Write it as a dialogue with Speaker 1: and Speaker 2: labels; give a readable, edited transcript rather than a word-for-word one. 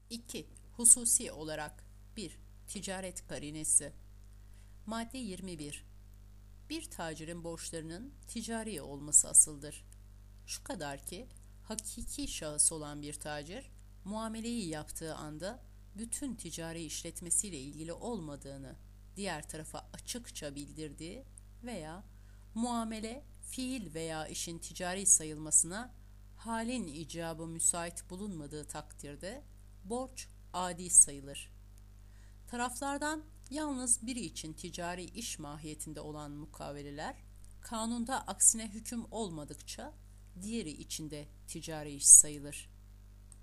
Speaker 1: 2. Hususi olarak 1. Ticaret karinesi. Madde 21. Bir tacirin borçlarının ticari olması asıldır. Şu kadar ki, hakiki şahıs olan bir tacir, muameleyi yaptığı anda bütün ticari işletmesiyle ilgili olmadığını diğer tarafa açıkça bildirdiği veya muamele, fiil veya işin ticari sayılmasına halin icabı müsait bulunmadığı takdirde borç adi sayılır. Taraflardan yalnız biri için ticari iş mahiyetinde olan mukaveleler, kanunda aksine hüküm olmadıkça diğeri için de ticari iş sayılır.